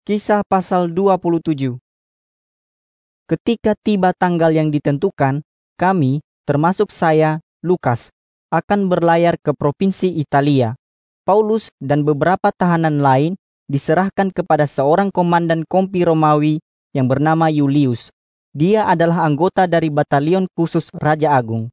Kisah pasal 27. Ketika tiba tanggal yang ditentukan, kami, termasuk saya, Lukas, akan berlayar ke provinsi Italia. Paulus dan beberapa tahanan lain diserahkan kepada seorang komandan kompi Romawi yang bernama Julius. Dia adalah anggota dari batalion khusus Raja Agung.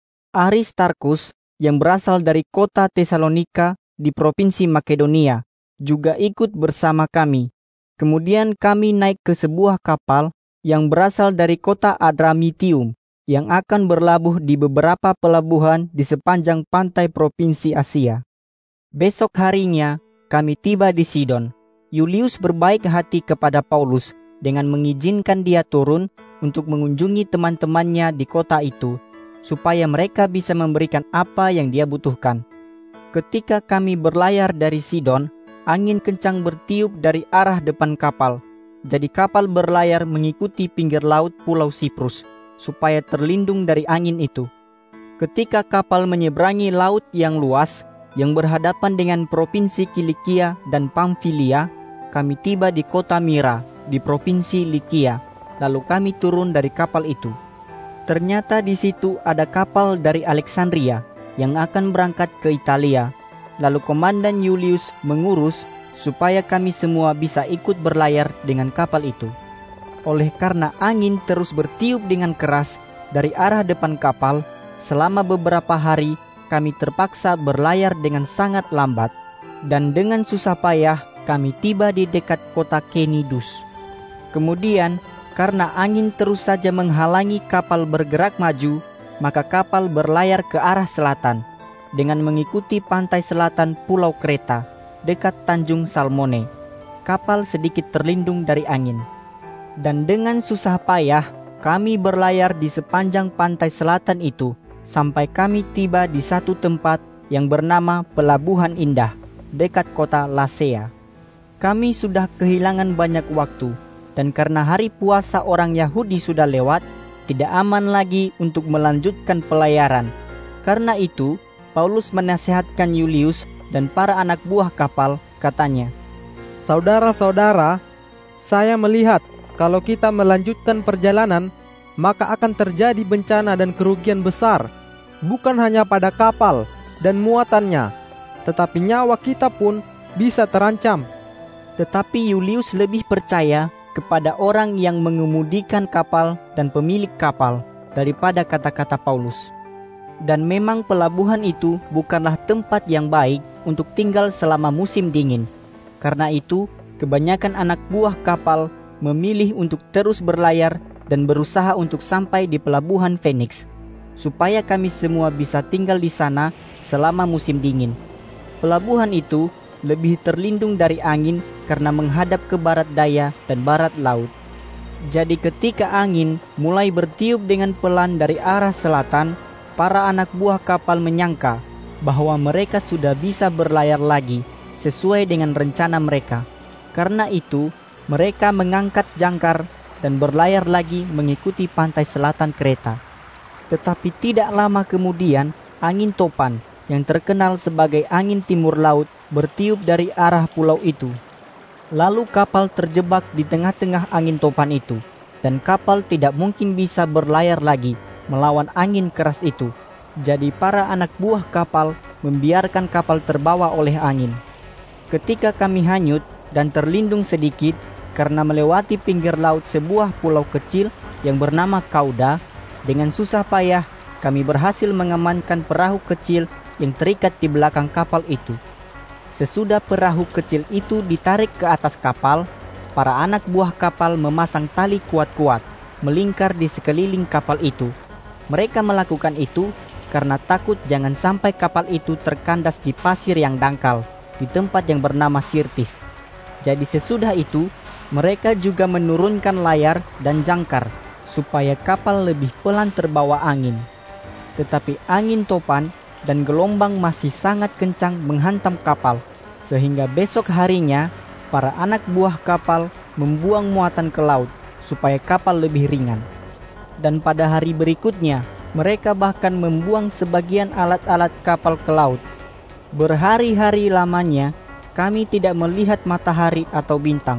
Aristarkus yang berasal dari kota Tesalonika di provinsi Makedonia juga ikut bersama kami. Kemudian kami naik ke sebuah kapal yang berasal dari kota Adramitium yang akan berlabuh di beberapa pelabuhan di sepanjang pantai provinsi Asia. Besok harinya kami tiba di Sidon. Julius berbaik hati kepada Paulus dengan mengizinkan dia turun untuk mengunjungi teman-temannya di kota itu, supaya mereka bisa memberikan apa yang dia butuhkan. Ketika kami berlayar dari Sidon, angin kencang bertiup dari arah depan kapal. Jadi kapal berlayar mengikuti pinggir laut Pulau Siprus, supaya terlindung dari angin itu. Ketika kapal menyeberangi laut yang luas, yang berhadapan dengan provinsi Kilikia dan Pamfilia, kami tiba di kota Mira, di provinsi Likia. Lalu kami turun dari kapal itu. Ternyata di situ ada kapal dari Alexandria yang akan berangkat ke Italia. Lalu Komandan Julius mengurus supaya kami semua bisa ikut berlayar dengan kapal itu. Oleh karena angin terus bertiup dengan keras dari arah depan kapal, selama beberapa hari kami terpaksa berlayar dengan sangat lambat. Dan dengan susah payah kami tiba di dekat kota Kenidus. Kemudian, karena angin terus saja menghalangi kapal bergerak maju, maka kapal berlayar ke arah selatan dengan mengikuti pantai selatan Pulau Kreta, dekat Tanjung Salmone. Kapal sedikit terlindung dari angin. Dan dengan susah payah, kami berlayar di sepanjang pantai selatan itu, sampai kami tiba di satu tempat yang bernama Pelabuhan Indah, dekat kota Lasea. Kami sudah kehilangan banyak waktu, dan karena hari puasa orang Yahudi sudah lewat, tidak aman lagi untuk melanjutkan pelayaran. Karena itu, Paulus menasihatkan Julius dan para anak buah kapal, katanya, "Saudara-saudara, saya melihat kalau kita melanjutkan perjalanan, maka akan terjadi bencana dan kerugian besar, bukan hanya pada kapal dan muatannya, tetapi nyawa kita pun bisa terancam." Tetapi Julius lebih percaya kepada orang yang mengemudikan kapal dan pemilik kapal daripada kata-kata Paulus. Dan memang pelabuhan itu bukanlah tempat yang baik untuk tinggal selama musim dingin. Karena itu, kebanyakan anak buah kapal memilih untuk terus berlayar dan berusaha untuk sampai di pelabuhan Phoenix, supaya kami semua bisa tinggal di sana selama musim dingin. Pelabuhan itu lebih terlindung dari angin karena menghadap ke barat daya dan barat laut. Jadi ketika angin mulai bertiup dengan pelan dari arah selatan, para anak buah kapal menyangka bahwa mereka sudah bisa berlayar lagi sesuai dengan rencana mereka. Karena itu, mereka mengangkat jangkar dan berlayar lagi mengikuti pantai selatan Kreta. Tetapi tidak lama kemudian, angin topan yang terkenal sebagai angin timur laut bertiup dari arah pulau itu. Lalu kapal terjebak di tengah-tengah angin topan itu, dan kapal tidak mungkin bisa berlayar lagi melawan angin keras itu. Jadi para anak buah kapal membiarkan kapal terbawa oleh angin. Ketika kami hanyut dan terlindung sedikit karena melewati pinggir laut sebuah pulau kecil yang bernama Kauda, dengan susah payah kami berhasil mengamankan perahu kecil yang terikat di belakang kapal itu. Sesudah perahu kecil itu ditarik ke atas kapal, para anak buah kapal memasang tali kuat-kuat melingkar di sekeliling kapal itu. Mereka melakukan itu karena takut jangan sampai kapal itu terkandas di pasir yang dangkal di tempat yang bernama Sirtis. Jadi sesudah itu, mereka juga menurunkan layar dan jangkar supaya kapal lebih pelan terbawa angin. Tetapi angin topan dan gelombang masih sangat kencang menghantam kapal, sehingga besok harinya para anak buah kapal membuang muatan ke laut supaya kapal lebih ringan. Dan pada hari berikutnya, mereka bahkan membuang sebagian alat-alat kapal ke laut. Berhari-hari lamanya, kami tidak melihat matahari atau bintang.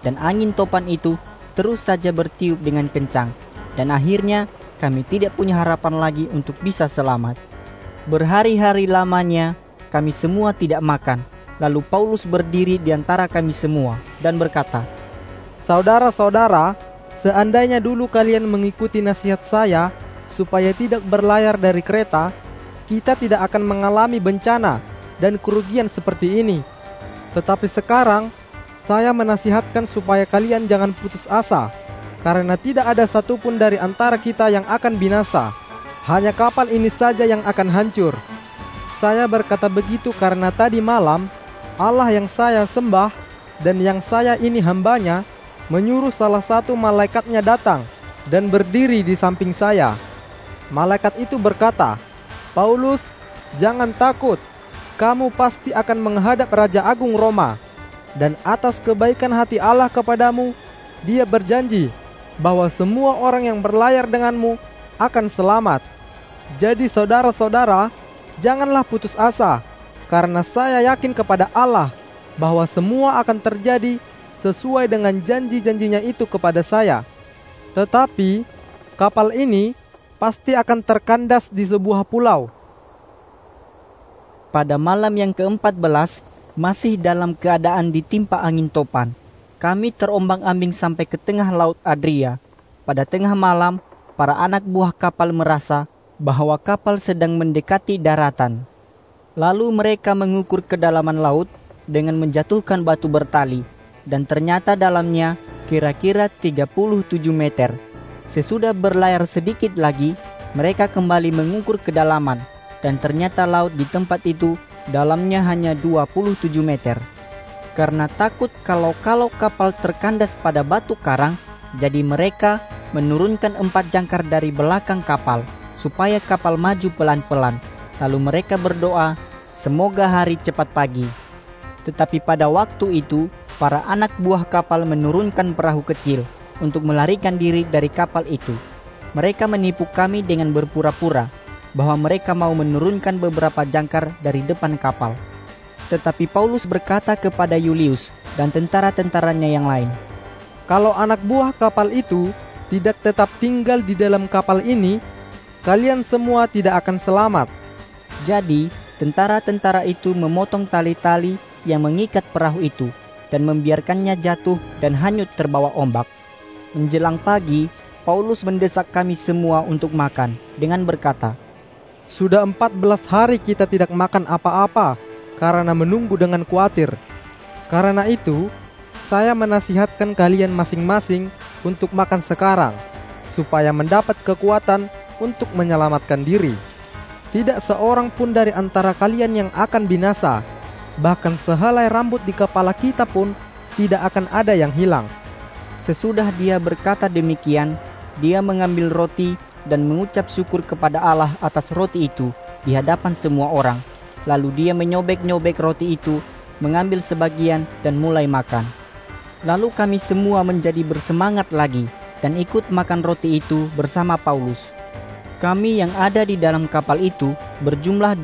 dan angin topan itu terus saja bertiup dengan kencang, dan akhirnya kami tidak punya harapan lagi untuk bisa selamat. Berhari-hari lamanya kami semua tidak makan. Lalu Paulus berdiri di antara kami semua dan berkata, "Saudara-saudara, seandainya dulu kalian mengikuti nasihat saya supaya tidak berlayar dari Kreta, kita tidak akan mengalami bencana dan kerugian seperti ini. Tetapi sekarang, saya menasihatkan supaya kalian jangan putus asa, karena tidak ada satupun dari antara kita yang akan binasa. Hanya kapal ini saja yang akan hancur. Saya berkata begitu karena tadi malam, Allah yang saya sembah dan yang saya ini hambanya menyuruh salah satu malaikatnya datang dan berdiri di samping saya. Malaikat itu berkata, 'Paulus, jangan takut. Kamu pasti akan menghadap Raja Agung Roma. Dan atas kebaikan hati Allah kepadamu, Dia berjanji bahwa semua orang yang berlayar denganmu akan selamat. Jadi saudara-saudara, janganlah putus asa, karena saya yakin kepada Allah bahwa semua akan terjadi sesuai dengan janji-janjinya itu kepada saya. Tetapi kapal ini pasti akan terkandas di sebuah pulau.' Pada malam yang ke-14, masih dalam keadaan ditimpa angin topan, kami terombang-ambing sampai ke tengah laut Adria. Pada tengah malam, para anak buah kapal merasa bahwa kapal sedang mendekati daratan. Lalu mereka mengukur kedalaman laut dengan menjatuhkan batu bertali, dan ternyata dalamnya kira-kira 37 meter. Sesudah berlayar sedikit lagi, mereka kembali mengukur kedalaman, dan ternyata laut di tempat itu dalamnya hanya 27 meter. Karena takut kalau kapal terkandas pada batu karang, jadi mereka menurunkan 4 jangkar dari belakang kapal, supaya kapal maju pelan-pelan. Lalu mereka berdoa, semoga hari cepat pagi. Tetapi pada waktu itu, para anak buah kapal menurunkan perahu kecil untuk melarikan diri dari kapal itu. Mereka menipu kami dengan berpura-pura bahwa mereka mau menurunkan beberapa jangkar dari depan kapal. Tetapi Paulus berkata kepada Yulius dan tentara-tentaranya yang lain, "Kalau anak buah kapal itu tidak tetap tinggal di dalam kapal ini, kalian semua tidak akan selamat." Jadi, tentara-tentara itu memotong tali-tali yang mengikat perahu itu dan membiarkannya jatuh dan hanyut terbawa ombak. Menjelang pagi, Paulus mendesak kami semua untuk makan dengan berkata, "Sudah 14 hari kita tidak makan apa-apa karena menunggu dengan khawatir. Karena itu, saya menasihatkan kalian masing-masing untuk makan sekarang, supaya mendapat kekuatan untuk menyelamatkan diri. Tidak seorang pun dari antara kalian yang akan binasa, bahkan sehelai rambut di kepala kita pun tidak akan ada yang hilang." Sesudah dia berkata demikian, dia mengambil roti dan mengucap syukur kepada Allah atas roti itu di hadapan semua orang. Lalu dia menyobek-nyobek roti itu, mengambil sebagian dan mulai makan. Lalu kami semua menjadi bersemangat lagi dan ikut makan roti itu bersama Paulus. Kami yang ada di dalam kapal itu berjumlah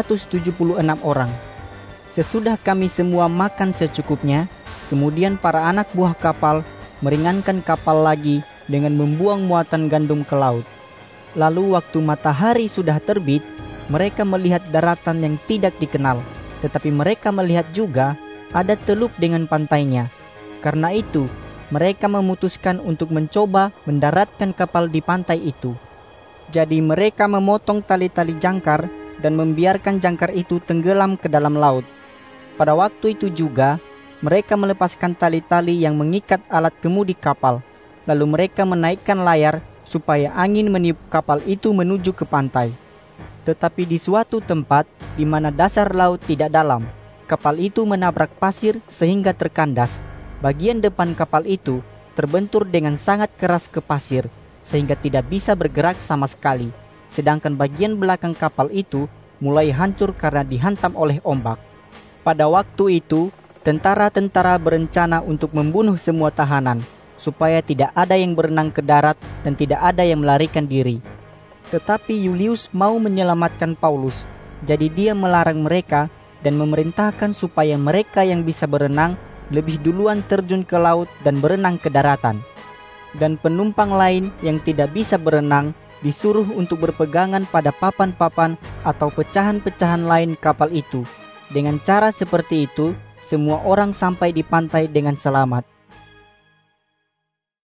276 orang. Sesudah kami semua makan secukupnya, kemudian para anak buah kapal meringankan kapal lagi dengan membuang muatan gandum ke laut. Lalu waktu matahari sudah terbit, mereka melihat daratan yang tidak dikenal, tetapi mereka melihat juga ada teluk dengan pantainya. Karena itu, mereka memutuskan untuk mencoba mendaratkan kapal di pantai itu. Jadi mereka memotong tali-tali jangkar dan membiarkan jangkar itu tenggelam ke dalam laut. Pada waktu itu juga, mereka melepaskan tali-tali yang mengikat alat kemudi kapal. Lalu mereka menaikkan layar supaya angin meniup kapal itu menuju ke pantai. Tetapi di suatu tempat di mana dasar laut tidak dalam, kapal itu menabrak pasir sehingga terkandas. Bagian depan kapal itu terbentur dengan sangat keras ke pasir, sehingga tidak bisa bergerak sama sekali. Sedangkan bagian belakang kapal itu mulai hancur karena dihantam oleh ombak. Pada waktu itu, tentara-tentara berencana untuk membunuh semua tahanan, supaya tidak ada yang berenang ke darat dan tidak ada yang melarikan diri. Tetapi Yulius mau menyelamatkan Paulus, jadi dia melarang mereka dan memerintahkan supaya mereka yang bisa berenang lebih duluan terjun ke laut dan berenang ke daratan. Dan penumpang lain yang tidak bisa berenang disuruh untuk berpegangan pada papan-papan atau pecahan-pecahan lain kapal itu. Dengan cara seperti itu, semua orang sampai di pantai dengan selamat.